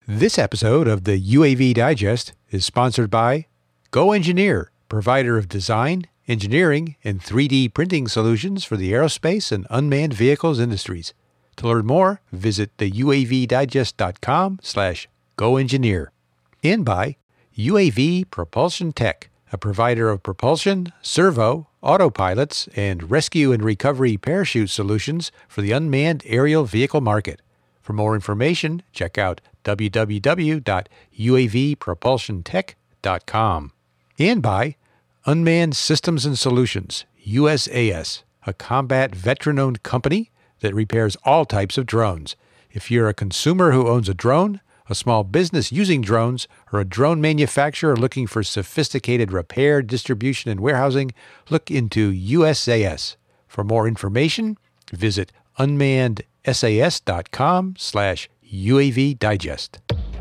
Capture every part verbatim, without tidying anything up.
This episode of the U A V Digest is sponsored by GoEngineer, provider of design, engineering, and three D printing solutions for the aerospace and unmanned vehicles industries. To learn more, visit the U A V digest dot com slash GoEngineer. And by U A V Propulsion Tech, a provider of propulsion, servo, autopilots, and rescue and recovery parachute solutions for the unmanned aerial vehicle market. For more information, check out w w w dot u a v propulsion tech dot com. And by Unmanned Systems and Solutions, U S A S, a combat veteran-owned company that repairs all types of drones. If you're a consumer who owns a drone, a small business using drones, or a drone manufacturer looking for sophisticated repair, distribution, and warehousing, look into U S A S. For more information, visit unmanned sas dot com slash U A V Digest.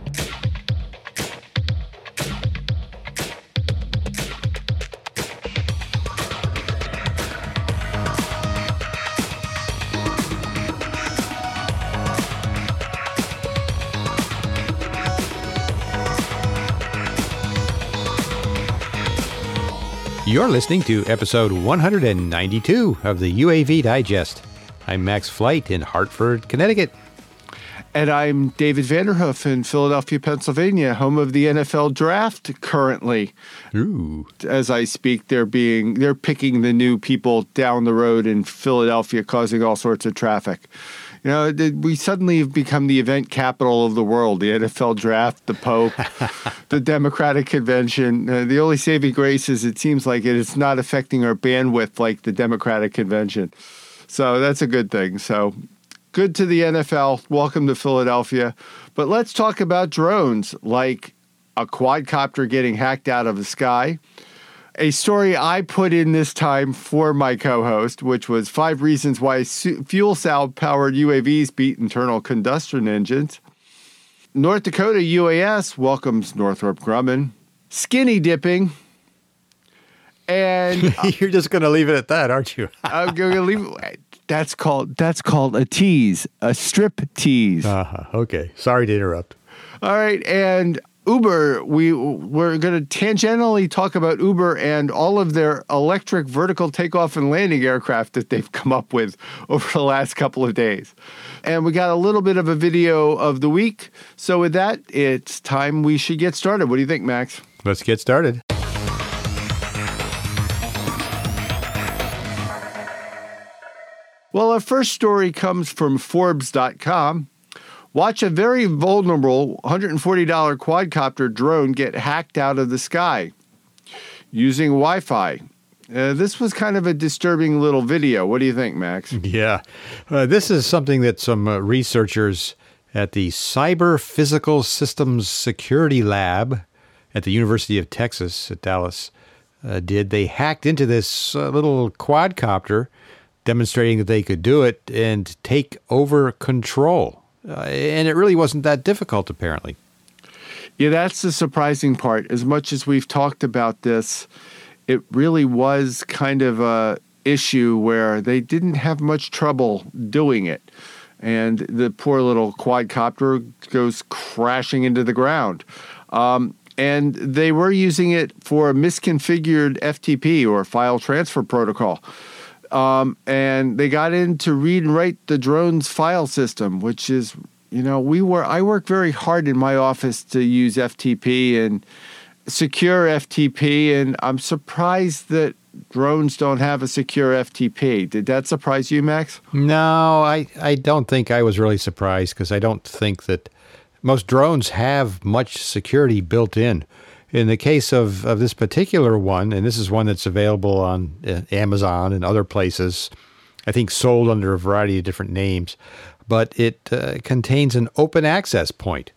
You're listening to episode one hundred ninety-two of the U A V Digest. I'm Max Flight in Hartford, Connecticut. And I'm David Vanderhoof in Philadelphia, Pennsylvania, home of the N F L Draft currently. Ooh. As I speak, they're being they're picking the new people down the road in Philadelphia, causing all sorts of traffic. You know, we suddenly have become the event capital of the world. The N F L Draft, the Pope, the Democratic Convention. Uh, the only saving grace is it seems like it is not affecting our bandwidth like the Democratic Convention. So that's a good thing. So good to the N F L. Welcome to Philadelphia. But let's talk about drones, like a quadcopter getting hacked out of the sky. A story I put in this time for my co-host, which was five reasons why su- fuel cell-powered U A Vs beat internal combustion engines. North Dakota U A S welcomes Northrop Grumman. Skinny dipping. And uh, You're just going to leave it at that, aren't you? I'm going to leave it. That's called that's called a tease, a strip tease. Uh-huh. Okay. Sorry to interrupt. All right, and Uber, we we're going to tangentially talk about Uber and all of their electric vertical takeoff and landing aircraft that they've come up with over the last couple of days. And we got a little bit of a video of the week. So with that, it's time we should get started. What do you think, Max? Let's get started. Well, our first story comes from Forbes dot com. Watch a very vulnerable one hundred forty dollars quadcopter drone get hacked out of the sky using Wi-Fi. Uh, this was kind of a disturbing little video. What do you think, Max? Yeah. Uh, this is something that some uh, researchers at the Cyber Physical Systems Security Lab at the University of Texas at Dallas uh, did. They hacked into this uh, little quadcopter, demonstrating that they could do it and take over control. Uh, and it really wasn't that difficult, apparently. Yeah, that's the surprising part. As much as we've talked about this, it really was kind of a issue where they didn't have much trouble doing it. And the poor little quadcopter goes crashing into the ground. Um, and they were using it for a misconfigured F T P, or file transfer protocol. Um, and they got in to read and write the drone's file system, which is, you know, we were, I work very hard in my office to use F T P and secure F T P. And I'm surprised that drones don't have a secure F T P. Did that surprise you, Max? No, I, I don't think I was really surprised, because I don't think that most drones have much security built in. In the case of, of this particular one, and this is one that's available on uh, Amazon and other places, I think sold under a variety of different names, but it uh, contains an open access point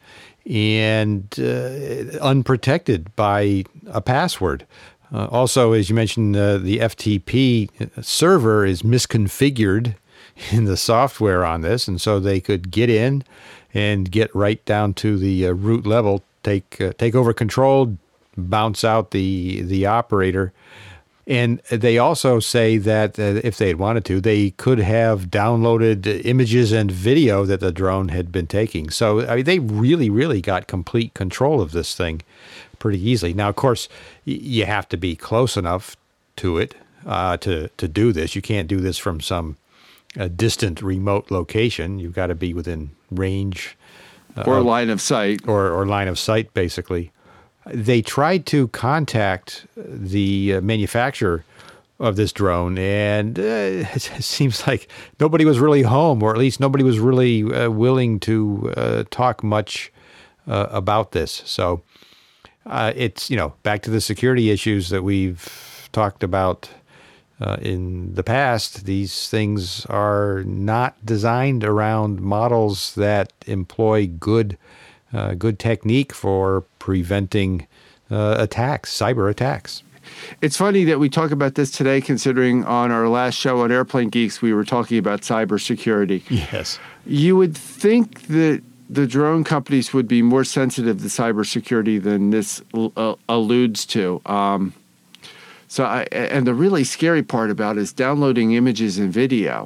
and uh, unprotected by a password. Uh, also, as you mentioned, uh, the F T P server is misconfigured in the software on this, and so they could get in and get right down to the uh, root level, take uh, take over control, bounce out the the operator. And they also say that uh, if they had wanted to, they could have downloaded images and video that the drone had been taking. So I mean, they really, really got complete control of this thing pretty easily. Now, of course, y- you have to be close enough to it uh, to, to do this. You can't do this from some uh, distant, remote location. You've got to be within range. Uh, or line of sight. Or, or line of sight, basically. They tried to contact the uh, manufacturer of this drone, and uh, it seems like nobody was really home, or at least nobody was really uh, willing to uh, talk much uh, about this. So uh, it's, you know, back to the security issues that we've talked about uh, in the past. These things are not designed around models that employ good Uh, good technique for preventing uh, attacks, cyber attacks. It's funny that we talk about this today, considering on our last show on Airplane Geeks, we were talking about cybersecurity. Yes. You would think that the drone companies would be more sensitive to cybersecurity than this uh, alludes to. Um, so, I, and the really scary part about it is downloading images and video.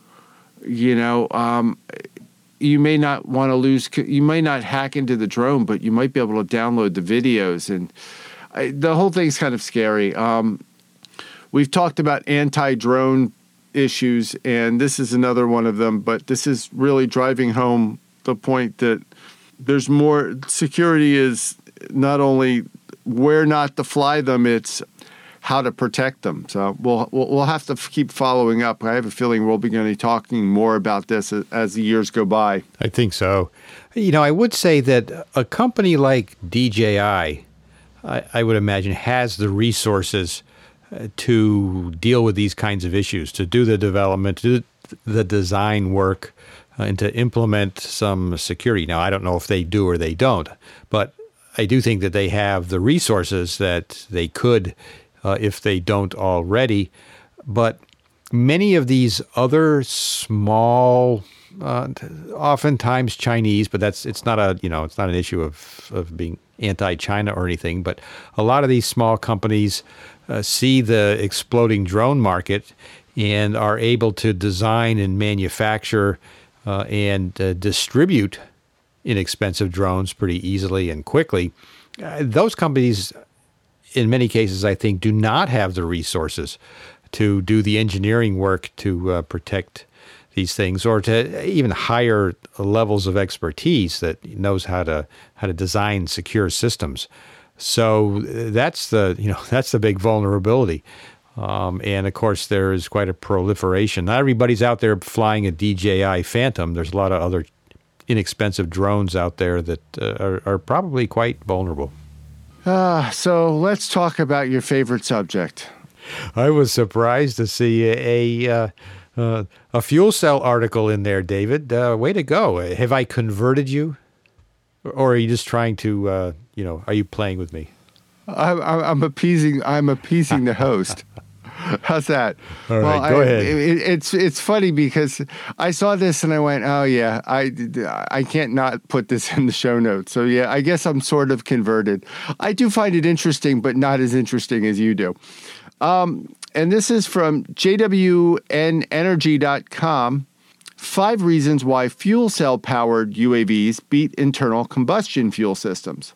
You know, um, you may not want to lose, you may not hack into the drone, but you might be able to download the videos. And I, the whole thing's kind of scary. Um, we've talked about anti-drone issues, and this is another one of them, but this is really driving home the point that there's more, security is not only where not to fly them, it's how to protect them. So we'll we'll have to keep following up. I have a feeling we'll be going to be talking more about this as the years go by. I think so. You know, I would say that a company like D J I, I, I would imagine, has the resources to deal with these kinds of issues, to do the development, to do the design work, uh, and to implement some security. Now, I don't know if they do or they don't, but I do think that they have the resources that they could, Uh, if they don't already. But many of these other small, uh, oftentimes Chinese, but that's it's not a you know it's not an issue of of being anti-China or anything. But a lot of these small companies uh, see the exploding drone market and are able to design and manufacture uh, and uh, distribute inexpensive drones pretty easily and quickly. Uh, those companies, in many cases, I think, do not have the resources to do the engineering work to uh, protect these things, or to even higher levels of expertise that knows how to how to design secure systems. So that's the you know that's the big vulnerability. Um, and of course, there is quite a proliferation. Not everybody's out there flying a D J I Phantom. There's a lot of other inexpensive drones out there that uh, are, are probably quite vulnerable. Uh, so let's talk about your favorite subject. I was surprised to see a a, uh, uh, a fuel cell article in there, David. Uh, way to go. Have I converted you? Or are you just trying to, uh, you know, are you playing with me? I'm, I'm appeasing, I'm appeasing the host. How's that? All well, right, go I, ahead. It, it's it's funny because I saw this and I went, oh yeah, I, I can't not put this in the show notes. So yeah, I guess I'm sort of converted. I do find it interesting, but not as interesting as you do. Um, and this is from J W N energy dot com. Five reasons why fuel cell powered U A Vs beat internal combustion fuel systems.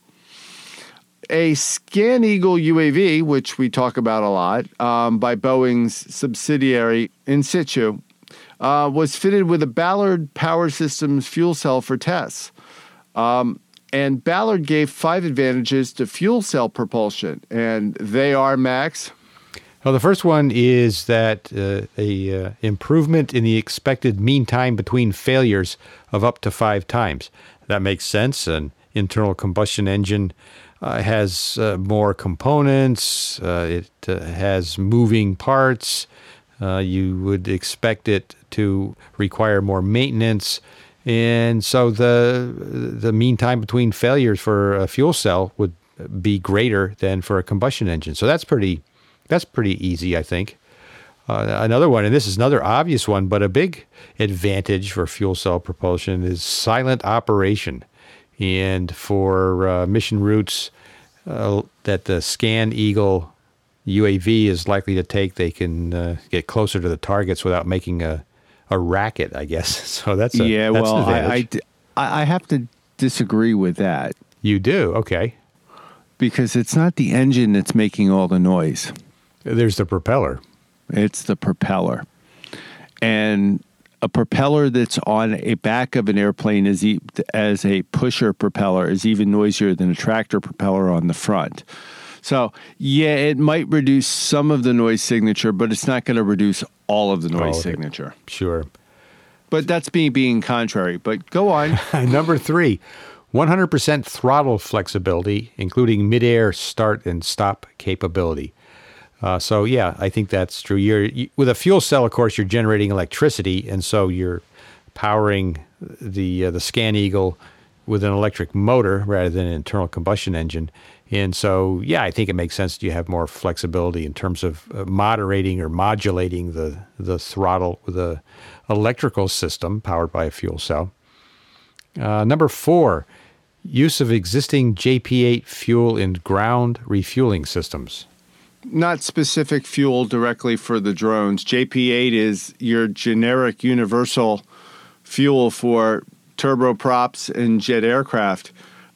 A ScanEagle U A V, which we talk about a lot, um, by Boeing's subsidiary Insitu, uh, was fitted with a Ballard Power Systems fuel cell for tests. Um, and Ballard gave five advantages to fuel cell propulsion, and they are, Max? Well, the first one is that uh, a uh, improvement in the expected mean time between failures of up to five times. That makes sense. An internal combustion engine Uh, has uh, more components, uh, it uh, has moving parts, uh, you would expect it to require more maintenance, and so the the mean time between failures for a fuel cell would be greater than for a combustion engine. So that's pretty that's pretty easy, I think. Uh, another one, and this is another obvious one, but a big advantage for fuel cell propulsion is silent operation. And for uh, mission routes uh, that the ScanEagle U A V is likely to take, they can uh, get closer to the targets without making a, a racket, I guess. So that's a yeah. That's well, an I, advantage. I I have to disagree with that You do? Okay. because it's not the engine that's making all the noise. There's the propeller. It's the propeller. And a propeller that's on a back of an airplane is e- as a pusher propeller is even noisier than a tractor propeller on the front. So, yeah, it might reduce some of the noise signature, but it's not going to reduce all of the All noise of it. signature. Sure. But that's me being contrary. But go on. Number three, one hundred percent throttle flexibility, including midair start and stop capability. Uh, so, yeah, I think that's true. You're you, with a fuel cell, of course, you're generating electricity, and so you're powering the uh, the ScanEagle with an electric motor rather than an internal combustion engine. And so, yeah, I think it makes sense you have more flexibility in terms of uh, moderating or modulating the, the throttle with a electrical system powered by a fuel cell. Uh, number four, use of existing J P eight fuel in ground refueling systems. Not specific fuel directly for the drones. J P eight is your generic universal fuel for turboprops and jet aircraft.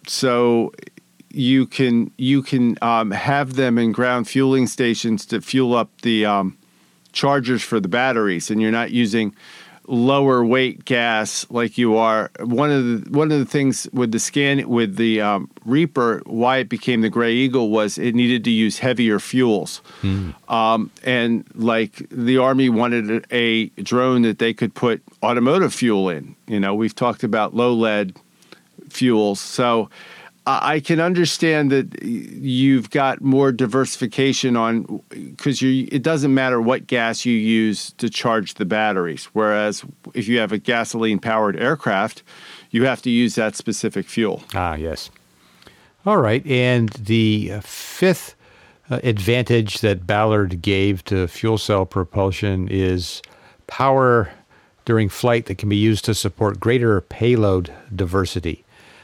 So you can you can um, have them in ground fueling stations to fuel up the um, chargers for the batteries, and you're not using lower weight gas like you are. One of the one of the things with the scan with the um, Reaper, why it became the Gray Eagle was it needed to use heavier fuels, mm. um, and like the Army wanted a drone that they could put automotive fuel in. You know, we've talked about low lead fuels, so I can understand that you've got more diversification on because you. It doesn't matter what gas you use to charge the batteries. Whereas if you have a gasoline-powered aircraft, you have to use that specific fuel. Ah, yes. All right. And the uh, fifth uh, advantage that Ballard gave to fuel cell propulsion is power during flight that can be used to support greater payload diversity.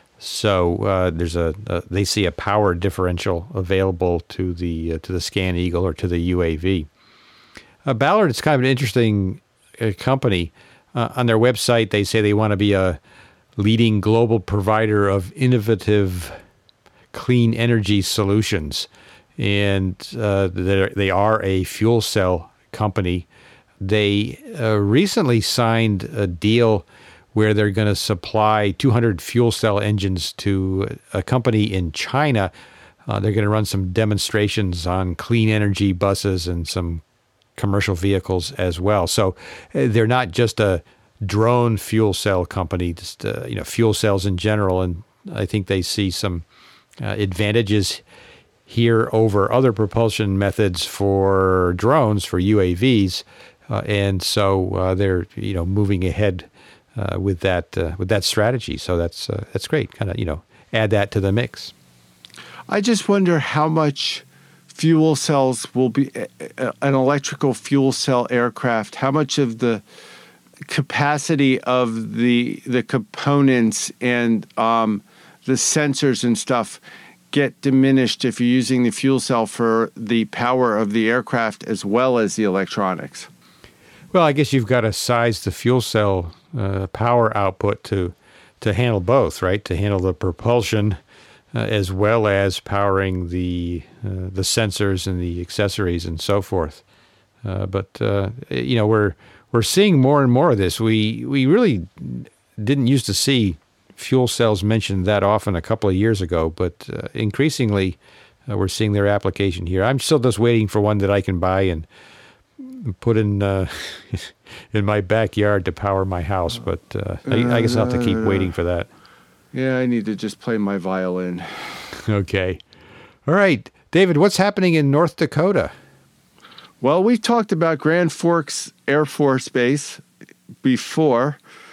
So uh, there's a, a they see a power differential available to the uh, to the ScanEagle or to the U A V. Uh, Ballard is kind of an interesting uh, company. Uh, on their website, they say they want to be a leading global provider of innovative clean energy solutions, and uh, they are a fuel cell company. They uh, recently signed a deal where they're going to supply two hundred fuel cell engines to a company in China. Uh, they're going to run some demonstrations on clean energy buses and some commercial vehicles as well. So uh, they're not just a drone fuel cell company, just uh, you know, fuel cells in general. And I think they see some uh, advantages here over other propulsion methods for drones, for U A Vs. Uh, and so uh, they're, you know, moving ahead Uh, with that uh, with that strategy. So that's uh, that's great. Kind of, you know, add that to the mix. I just wonder how much fuel cells will be uh, an electrical fuel cell aircraft. How much of the capacity of the the components and um, the sensors and stuff get diminished if you're using the fuel cell for the power of the aircraft as well as the electronics. Well, I guess you've got to size the fuel cell uh, power output to to handle both, right? To handle the propulsion uh, as well as powering the uh, the sensors and the accessories and so forth. Uh, but uh, you know, we're we're seeing more and more of this. We we really didn't used to see fuel cells mentioned that often a couple of years ago, but uh, increasingly uh, we're seeing their application here. I'm still just waiting for one that I can buy and put in uh, in my backyard to power my house, but uh, I, I guess I'll have to keep waiting for that. Yeah, I need to just play my violin. Okay. All right. David, what's happening in North Dakota? Well, we talked about Grand Forks Air Force Base before,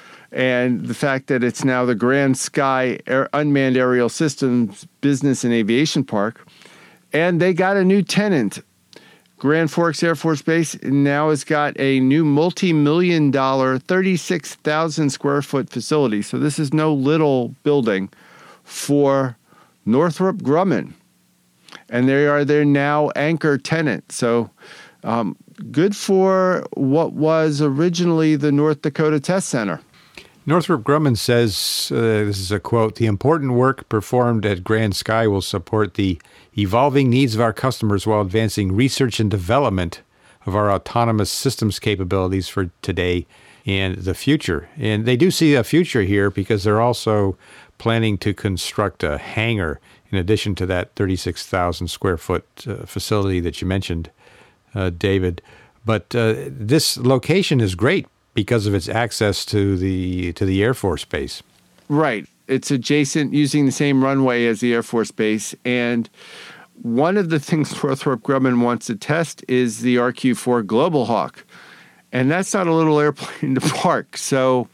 and the fact that it's now the Grand Sky Air Unmanned Aerial Systems Business and Aviation Park, and they got a new tenant. Grand Forks Air Force Base now has got a new multi-million dollar, thirty-six thousand square foot facility. So this is no little building for Northrop Grumman. and they are their now anchor tenant. So um, good for what was originally the North Dakota Test Center. Northrop Grumman says, uh, this is a quote, "The important work performed at Grand Sky will support the evolving needs of our customers while advancing research and development of our autonomous systems capabilities for today and the future." And they do see a future here because they're also planning to construct a hangar in addition to that thirty-six thousand square foot uh, facility that you mentioned, uh, David. But uh, this location is great because of its access to the to the Air Force Base. Right. It's adjacent, using the same runway as the Air Force Base. And one of the things Northrop Grumman wants to test is the R Q four Global Hawk. And that's not a little airplane to park. So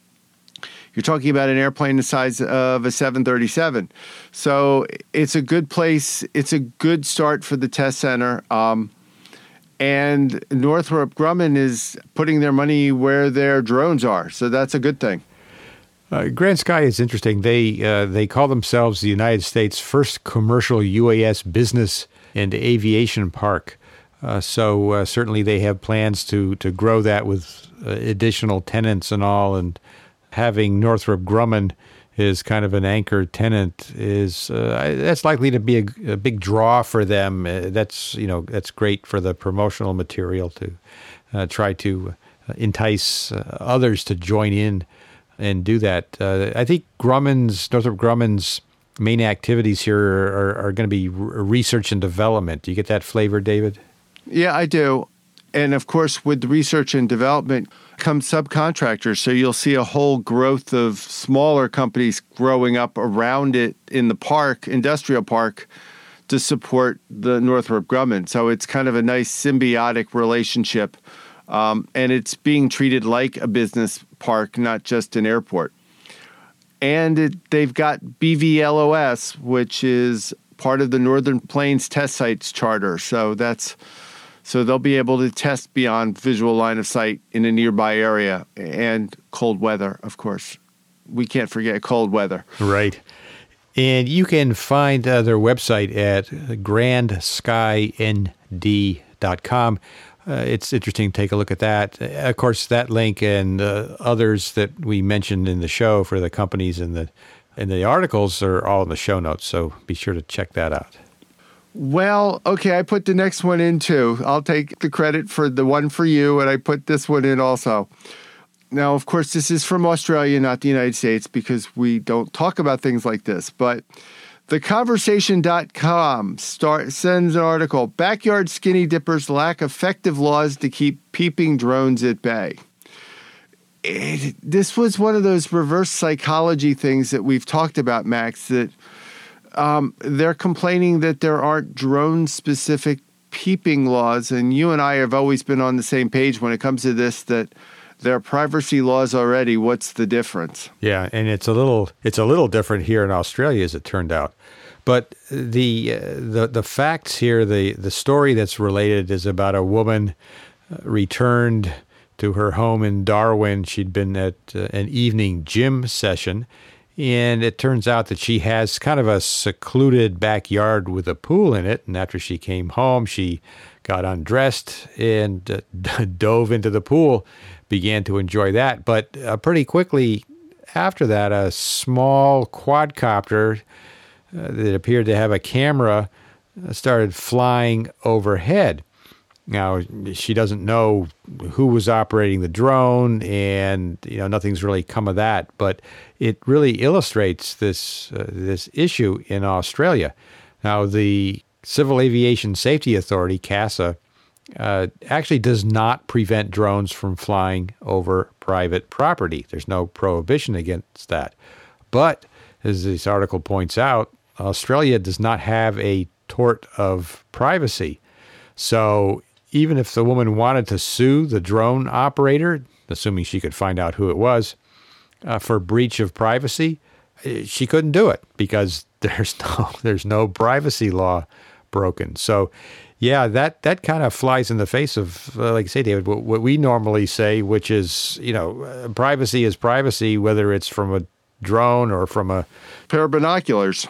you're talking about an airplane the size of a seven thirty-seven. So it's a good place. It's a good start for the test center. Um, And Northrop Grumman is putting their money where their drones are. So that's a good thing. Uh, Grand Sky is interesting. They uh, they call themselves the United States' first commercial U A S business and aviation park. Uh, so uh, certainly they have plans to, to grow that with uh, additional tenants and all. And having Northrop Grumman is kind of an anchor tenant is uh, that's likely to be a, a big draw for them. Uh, that's you know that's great for the promotional material to uh, try to entice uh, others to join in and do that. Uh, I think Grumman's Northrop Grumman's main activities here are, are going to be research and development. Do you get that flavor, David? Yeah, I do. And of course, with research and development come subcontractors. So you'll see a whole growth of smaller companies growing up around it in the park, industrial park, to support the Northrop Grumman. So it's kind of a nice symbiotic relationship. Um, and it's being treated like a business park, not just an airport. And it, they've got B V L O S, which is part of the Northern Plains Test Sites Charter. So that's so they'll be able to test beyond visual line of sight in a nearby area, and cold weather, of course. We can't forget cold weather. Right. And you can find uh, their website at grand sky n d dot com. Uh, it's interesting to take a look at that. Of course, that link and uh, others that we mentioned in the show for the companies and the and the articles are all in the show notes, so be sure to check that out. Well, okay, I put the next one in too. I'll take the credit for the one for you, and I put this one in also. Now, of course, this is from Australia, not the United States, because we don't talk about things like this, but the conversation dot com start, sends an article, Backyard Skinny Dippers Lack Effective Laws to Keep Peeping Drones at Bay. It, this was one of those reverse psychology things that we've talked about, Max, that um, they're complaining that there aren't drone-specific peeping laws, and you and I have always been on the same page when it comes to this, that there are privacy laws already. What's the difference? Yeah, and it's a little it's a little different here in Australia, as it turned out. But the uh, the the facts here, the the story that's related is about a woman uh, returned to her home in Darwin. She'd been at uh, an evening gym session, and it turns out that she has kind of a secluded backyard with a pool in it. And after she came home, she got undressed and uh, dove into the pool, began to enjoy that. But uh, pretty quickly after that, a small quadcopter uh, that appeared to have a camera uh, started flying overhead. Now, she doesn't know who was operating the drone, and you know nothing's really come of that. But it really illustrates this uh, this issue in Australia. Now, the Civil Aviation Safety Authority, CASA, uh, actually does not prevent drones from flying over private property. There's no prohibition against that. But, as this article points out, Australia does not have a tort of privacy. So even if the woman wanted to sue the drone operator, assuming she could find out who it was, uh, for breach of privacy, she couldn't do it because there's no there's no privacy law broken. So, yeah, that, that kind of flies in the face of, uh, like I say, David, what, what we normally say, which is, you know, uh, privacy is privacy, whether it's from a drone or from a pair of binoculars.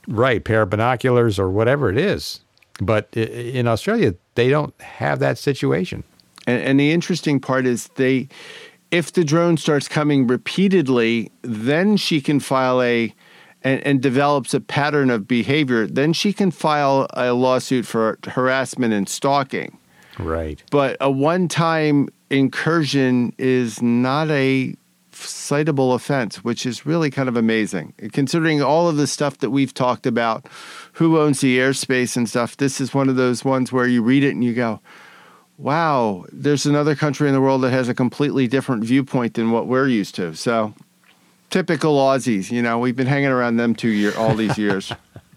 Right, pair of binoculars or whatever it is. But in Australia, they don't have that situation. And, and the interesting part is they, if the drone starts coming repeatedly, then she can file a, and, and develops a pattern of behavior, then she can file a lawsuit for harassment and stalking. Right. But a one-time incursion is not a citable offense, which is really kind of amazing. Considering all of the stuff that we've talked about, who owns the airspace and stuff, this is one of those ones where you read it and you go, wow, there's another country in the world that has a completely different viewpoint than what we're used to. So typical Aussies, you know, we've been hanging around them two year, all these years.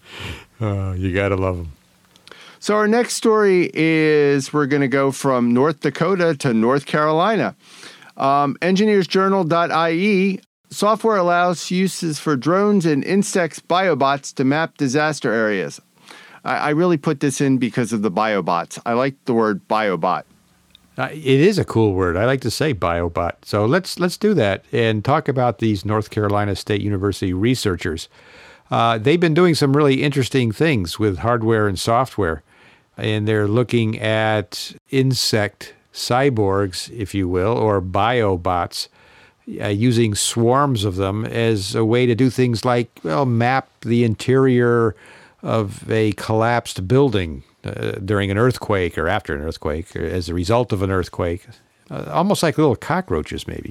Oh, you got to love them. So our next story is we're going to go from North Dakota to North Carolina. Um, engineers journal dot I E, software allows uses for drones and insects biobots to map disaster areas. I, I really put this in because of the biobots. I like the word biobot. Uh, it is a cool word. I like to say biobot. So let's let's do that and talk about these North Carolina State University researchers. Uh, they've been doing some really interesting things with hardware and software, and they're looking at insect cyborgs, if you will, or biobots, uh, using swarms of them as a way to do things like, well, map the interior of a collapsed building uh, during an earthquake or after an earthquake, or as a result of an earthquake, uh, almost like little cockroaches, maybe.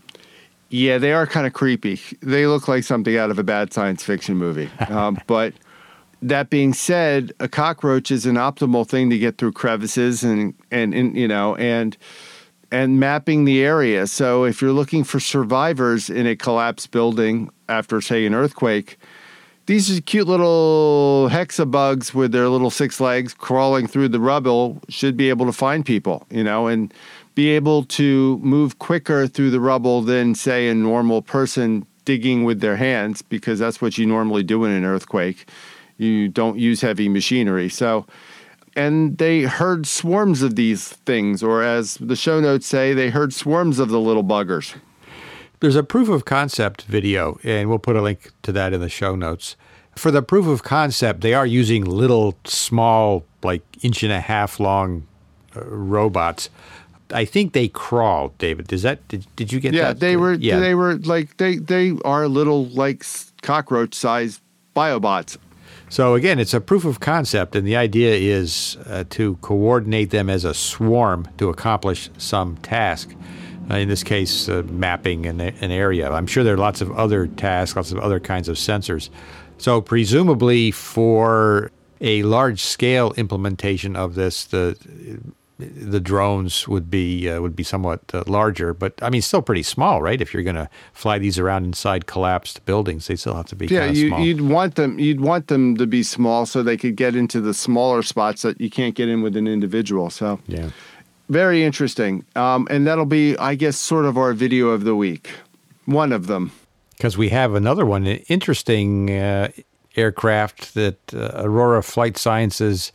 Yeah, they are kind of creepy. They look like something out of a bad science fiction movie. Um, but that being said, a cockroach is an optimal thing to get through crevices and, and, and you know, and and mapping the area. So if you're looking for survivors in a collapsed building after, say, an earthquake, these are cute little hexabugs with their little six legs crawling through the rubble should be able to find people, you know, and be able to move quicker through the rubble than, say, a normal person digging with their hands, because that's what you normally do in an earthquake. You don't use heavy machinery. So, and they heard swarms of these things, or as the show notes say, they heard swarms of the little buggers. There's a proof of concept video, and we'll put a link to that in the show notes. For the proof of concept, they are using little, small, like inch and a half long uh, robots. I think they crawl, David. Does that? Did, did you get yeah, that? They were, yeah, they were like they they are little like cockroach-sized biobots. So again, it's a proof of concept, and the idea is uh, to coordinate them as a swarm to accomplish some task. Uh, in this case, uh, mapping an, an area. I'm sure there are lots of other tasks, lots of other kinds of sensors. So presumably for a large-scale implementation of this, the the drones would be uh, would be somewhat uh, larger, but I mean, still pretty small, right? If you're going to fly these around inside collapsed buildings, they still have to be yeah. kind of You, small. you'd want them. You'd want them to be small so they could get into the smaller spots that you can't get in with an individual. So yeah, very interesting. Um, and that'll be, I guess, sort of our video of the week. One of them. Because we have another one, an interesting uh, aircraft that uh, Aurora Flight Sciences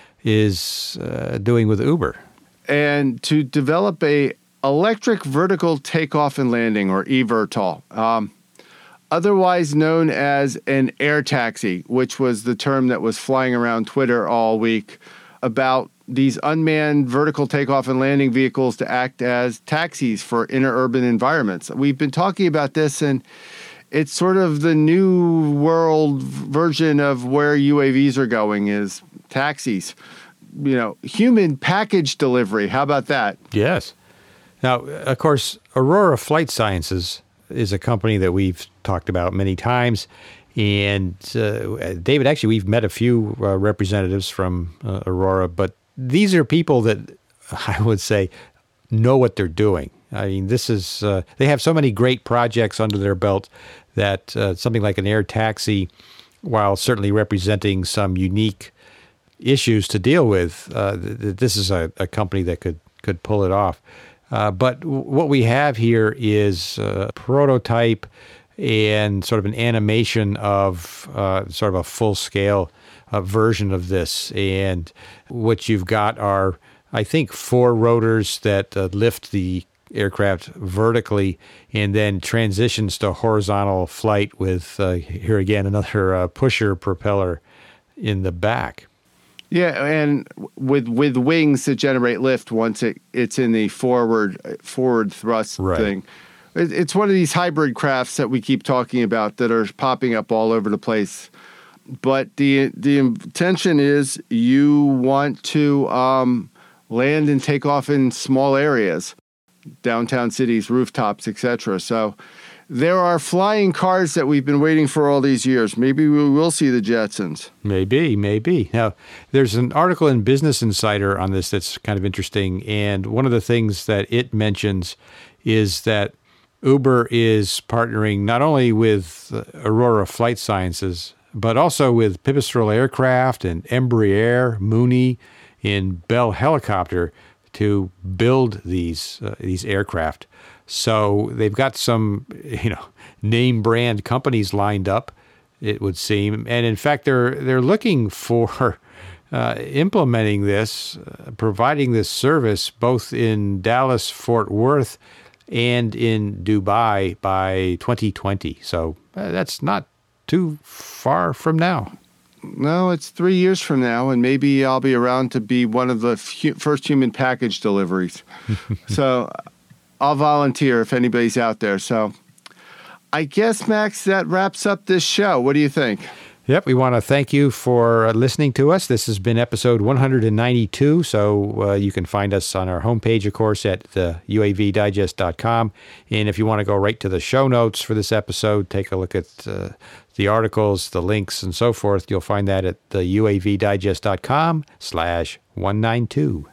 is uh, doing with Uber. And to develop a electric vertical takeoff and landing, or eVTOL, um, otherwise known as an air taxi, which was the term that was flying around Twitter all week about these unmanned vertical takeoff and landing vehicles to act as taxis for interurban environments. We've been talking about this, and it's sort of the new world version of where U A Vs are going, is taxis. You know, human package delivery. How about that? Yes. Now, of course, Aurora Flight Sciences is a company that we've talked about many times. And uh, David, actually, we've met a few uh, representatives from uh, Aurora, but these are people that I would say know what they're doing. I mean, this is, uh, they have so many great projects under their belt that uh, something like an air taxi, while certainly representing some unique issues to deal with, uh, th- this is a, a company that could, could pull it off. Uh, but w- what we have here is a prototype and sort of an animation of uh, sort of a full-scale uh, version of this. And what you've got are, I think, four rotors that uh, lift the aircraft vertically and then transitions to horizontal flight with, uh, here again, another uh, pusher propeller in the back. Yeah, and with with wings that generate lift once it, it's in the forward forward thrust right. thing. It, it's one of these hybrid crafts that we keep talking about that are popping up all over the place. But the the intention is you want to um, land and take off in small areas, downtown cities, rooftops, et cetera. So there are flying cars that we've been waiting for all these years. Maybe we will see the Jetsons. Maybe, maybe. Now, there's an article in Business Insider on this that's kind of interesting. And one of the things that it mentions is that Uber is partnering not only with Aurora Flight Sciences, but also with Pipistrel Aircraft and Embraer, Mooney, and Bell Helicopter to build these uh, these aircraft. So they've got some, you know, name brand companies lined up, it would seem, and in fact they're they're looking for uh, implementing this, uh, providing this service both in Dallas, Fort Worth, and in Dubai by twenty twenty. So uh, that's not too far from now. No, it's three years from now, and maybe I'll be around to be one of the fu- first human package deliveries. So I'll volunteer if anybody's out there. So I guess, Max, that wraps up this show. What do you think? Yep, we want to thank you for listening to us. This has been episode one hundred ninety-two, so uh, you can find us on our homepage, of course, at the U A V digest dot com. And if you want to go right to the show notes for this episode, take a look at uh, the articles, the links, and so forth. You'll find that at the U A V digest dot com slash one ninety-two.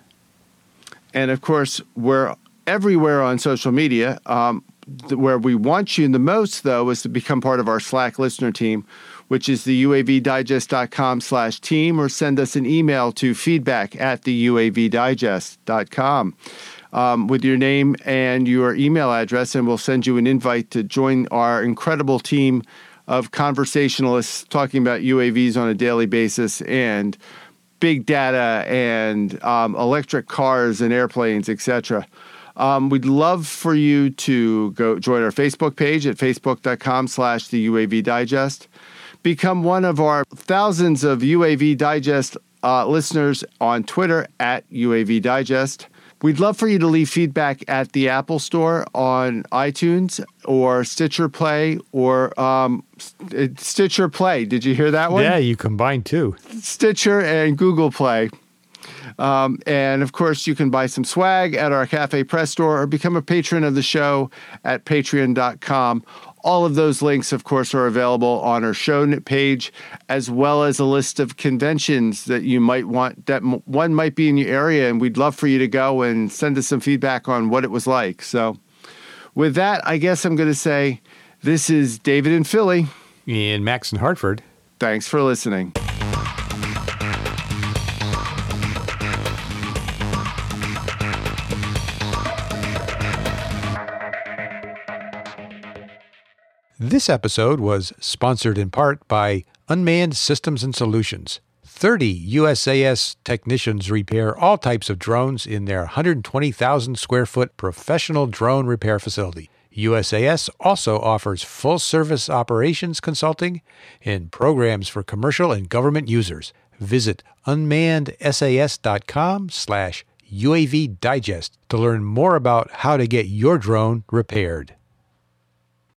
And, of course, we're everywhere on social media. Um, where we want you the most, though, is to become part of our Slack listener team, which is the U A V digest dot com slash team, or send us an email to feedback at the U A V digest dot com um, with your name and your email address, and we'll send you an invite to join our incredible team of conversationalists talking about U A Vs on a daily basis and big data and um, electric cars and airplanes, et cetera. Um, we'd love for you to go join our Facebook page at facebook dot com slash the U A V digest. Become one of our thousands of U A V Digest uh, listeners on Twitter at U A V Digest. We'd love for you to leave feedback at the Apple Store on iTunes or Stitcher Play or um, Stitcher Play. Did you hear that one? Yeah, you combined two. Stitcher and Google Play. Um, and, of course, you can buy some swag at our Cafe Press store or become a patron of the show at patreon dot com. All of those links, of course, are available on our show page, as well as a list of conventions that you might want, that one might be in your area, and we'd love for you to go and send us some feedback on what it was like. So with that, I guess I'm going to say this is David in Philly. And Max in Hartford. Thanks for listening. This episode was sponsored in part by Unmanned Systems and Solutions. thirty U S A S technicians repair all types of drones in their one hundred twenty thousand square foot professional drone repair facility. U S A S also offers full-service operations consulting and programs for commercial and government users. Visit unmanned sas dot com slash U A V digest to learn more about how to get your drone repaired.